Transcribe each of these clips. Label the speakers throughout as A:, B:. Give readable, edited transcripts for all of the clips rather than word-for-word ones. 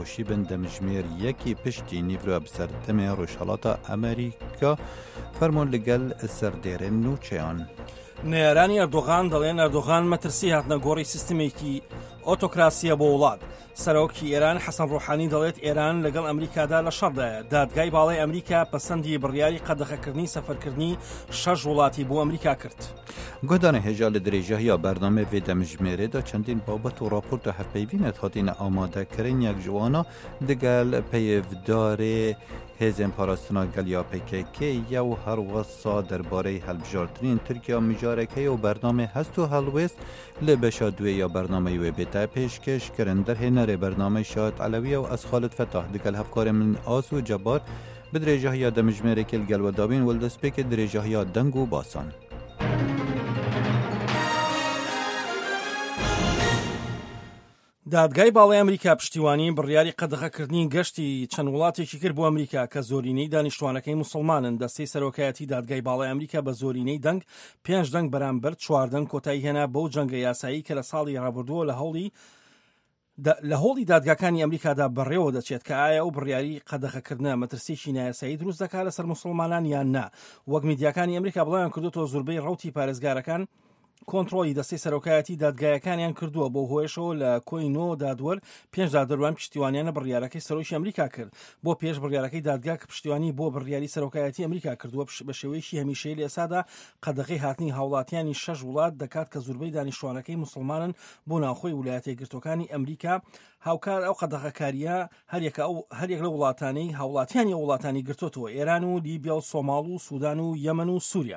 A: خۆشی بن دەمژمێر یەکی پشتی نیڤرا بسەردەمێ ڕۆژهەڵاتە ئەمریکا فەرمۆن لەگەل سەردێرن نوچەیان.
B: نێرانی ئەردۆغان دەڵێن ئەردۆغان مەترسی هاتنە گۆڕی سیستمێکی ئۆتۆکراسیە بۆ وڵات. سەرۆکی ئێران حەسەن ڕۆحانی دەڵێت ئێران لەگەڵ ئەمریکادا لە شەڕدایە. دادگای باڵای ئەمریکا پەسەندی بڕیاری قەدەغەکردنی سەفەرکردنی 6 وڵاتی بۆ ئەمریکا کرد.
A: گۆدانە هێژا لە درێژەیە بەرنامە vê دەمژمێرێدا چەندین بابەت و راپۆرتە هەفپەیوینە هاتینە ئامادەکردن یەک جوانە دەگەل پەیێڤدارێ هێزên parastina geliya PKK ya û her wesa derbareyê helbijartinên Tirkiya mijareke û bernamê hest û helwêst li beşa duê ya bernameyê wê bête pêşkêş kirin. Derhê nerê bernameyê Şahit Elewiya û ez Xalid Fetah digel hevkarên min As û Cebar bi dirêjehiya demijmêrekê li gel wedabîn wildestpêkê dirêjehiya deng û basan.
B: دادگای باڵای ئەمریکا پشتیوانی بڕیاری قەدەغەکردنی گەشتی چەند وڵاتێکی کرد بۆ ئەمریکا کە زۆرینەی دانیشتوانەکەی موسڵمانن. دەستەی سەرۆکایەتی دادگای باڵای ئەمریکا بە زۆرینەی دەنگ 5 دەنگ بەرامبەر 4 دەنگ کۆتایی هێنا بەو جەنگە یاسایی کە لە ساڵی ڕابردووە لە هۆڵی دادگاکانی ئەمریکادا بەڕێوە دەچێت کە ئایا ئەو بڕیاری قەدەغەکردنە مەترسیی نایاسایی دروست دەکات لەسەر موسڵمانان یان نا. وەک میدیاکانی ئەمریکا بڵاویان کردوتەوە زۆربەی ڕەوتی پارێزگارەکان کۆنتڕۆلی دەستەی سەرۆکایەتی دادگایەکانیان کردووە بۆ هۆیشەوە لە کۆینۆ دادوەر 5 دادەروان پشتیوانیانە بڕیارەکەی سەرۆکی ئەمریکا کرد بۆ پێش بڕیارەکەی دادگا کە پشتیوانی بۆ بڕیاری سەرۆکایەتی ئەمریکا کردووە بە شێوەیەکی هەمیشەیی لە ئێسادا قەدەغەی هاتنی هاوڵاتیانی 6 وڵات دەکات کە زۆربەی دانیشتوانەکەی موسڵمانن بۆ ناوخۆی ویلایەتە یەکگرتووەکانی ئەمریکا. هاوکار ئەو قەدەغەکاریە هەریەک لە وڵاتانەی هاوڵاتیانی وڵاتانی گرتوتەوە ئێران و لیبیا و سۆماڵ و سوودان و یەمەن و سووریا.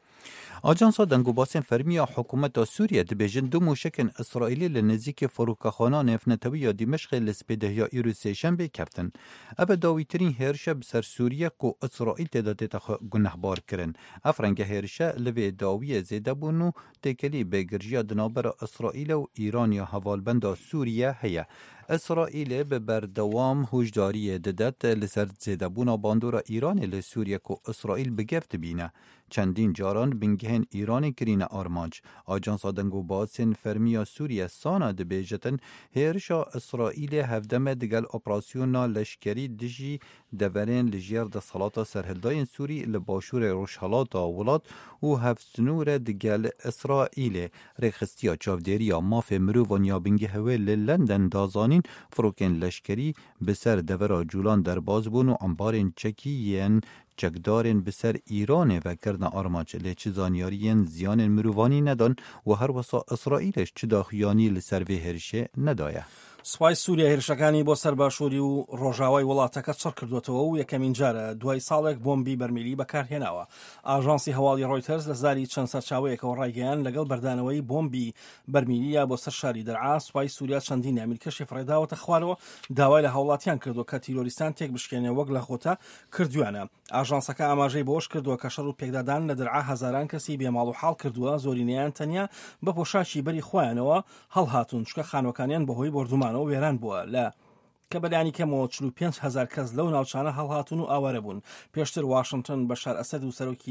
A: Ajansa dengûbasên fermiya hikûmeta Sûriye dibêjin du mûşekên İsraîlî li nêzîkê Forûkaxana Nêfnetewiya Dîmeşqê li spêdehiya îro sêşembê keftin. Ev e dawîtirîn hêrişe bi ser Sûriye ku İsraîl têda têta gunehbar kirin. Ev renge hêrişe li vê dawiyê zêdebûn û têkelî bêgiriya di navbera İsraîl û Îraniya hevalbenda Sûriye heye. İsraîlê bi berdewam hûjdariyê didet li ser zêdebûna bandora Îranê li Sûriye ku İsraîl bi gev dibîne. Çendîn caran bingehên Îranê kirîne armanc. Ajansa dengûbasên fermiya Sûriye sana dibêjetin hêrişa İsraîlê hevdeme digel operasyona leşkerî dijî deverên li jêr desthelata serhildayên Sûrî li başûrê rojhelata wilat û hevsnûre digel İsraîlê. Rêxistiya çavdêriya mafê mirovan ya bingehewê li London dazanîn firokên leşkerî bi ser devera Culan derbas bûn û ambarên çekî yên çekdarên bi ser Îranê vekirine armanc lê çi zanyariyên ziyanên mirovanî nedan û her wesa İsraîleş çi daxuyanî li ser vê hêrişê nedaye.
B: سوپای سووریا هێرشەکانی بۆ سەرباشووری و ڕۆژاوای وڵاتەکە چڕ کردوێتەوە و یەکەمین جارە دوای ساڵێک بۆمبی بەرمیلی بەکارهێناوە. ئاژانسی هەواڵی ڕۆیتەرز لە زاری چەند سەرچاوەیەکەوە ڕایگەیان لەگەڵ بەردانەوەی بۆمبی بەرمیلیە بۆ سەر شاری دەرعا سوپای سووریا چەندین ئەمیلکەشی فڕێداوەتە خوارەوە داوای لە هاوڵاتیان کردو کە تیرۆریستان تێک بشکێنێ وەک لە خۆتە کردویانە. ئاژانسەکە ئاماژەی بۆش کردووە کە شەڕ و پێکدادان لە دەرعا هەزاران کەسی بێماڵ و حاڵ کردووە زۆرینەیان تەنیا بە پۆشاکی بەری خۆیانەوە هەڵهاتون چکە خانوەکانیان بەهۆی بردومانەوە وێران بووە لە کە بەلانی کەمەوە 45,000 کەس لەو ناوچانە هەڵهاتون و ئاوارە بوون. پێشتر واشنگتن بەشار ئەسەد و سەرۆکی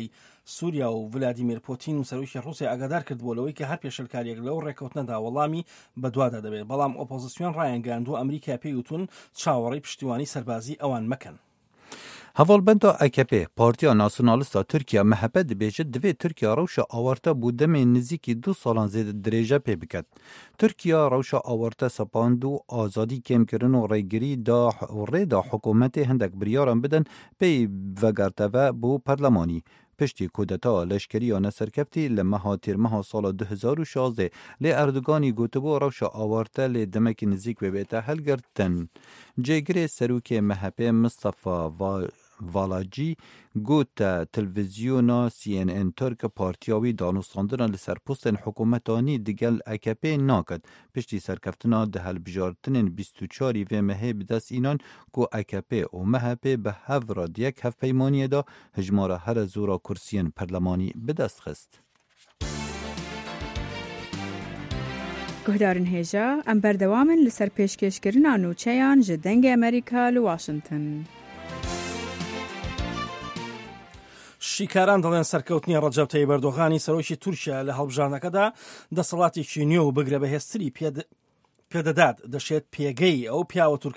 B: سووریا و ڤلادیمیر پۆتین و سەرۆکی ڕووسیا ئاگادار کردبووەوەی کە هەر پێشەلکاریەک لەو ڕێکەوتنەدا وەڵامی بەدوادا دەبێت. بەڵام ئۆپۆزیسیۆن ڕایانگەاندووە ئەمریکا پێیوتون چاوەڕێی پشتیوانی سەربازی ئەوان مەکەن.
A: Hevalbenda AKP, Partiya Nasyonalista Tirkiye MHP dibêje divê Tirkiya rewşa awarte bû demê nizîkî 2 salan zêde dirêje pê biket. Tirkiya rewşa awarte sepand û azadî kêmkirin û rêgirî rêda hikûmetê hindek biryaran bidin pê vegerteve bû perlemanî. Piştî kudeta leşkeriya neserkeftî li meha têrmeha sala 2016 lê Erdoganî gotibû rewşa awarte lê demekî nizîk wê bête helgirtin. Cêgirê serokê MHP Mustafa Valacî got televizyona CNN Türk partiya wî danûstandina li ser postên hikûmetanî digel AKP naket. Piştî serkeftina di helbijartinên 24 vê mehê bi dest înan ku AKP û MHP bi hev radiyek hevpeymaniyê da hejmara here zora kursiyên perlemanî bi dest xist.
C: Guhdarên hêja em berdewamin li ser pêşkêşkirina nûçeyan ji dengê Amerîka li Washington.
B: شیکاران دەڵێن سەرکەوتنی ڕەجەب تەیب ئەردۆغانی سەرۆکی تورکیا لە هەڵبژاردنەکەدا دەسەڵاتێکی نوێ و بەگرە بەهێزتری پێدەدات دەشێت پێگەی ئەو پیاوە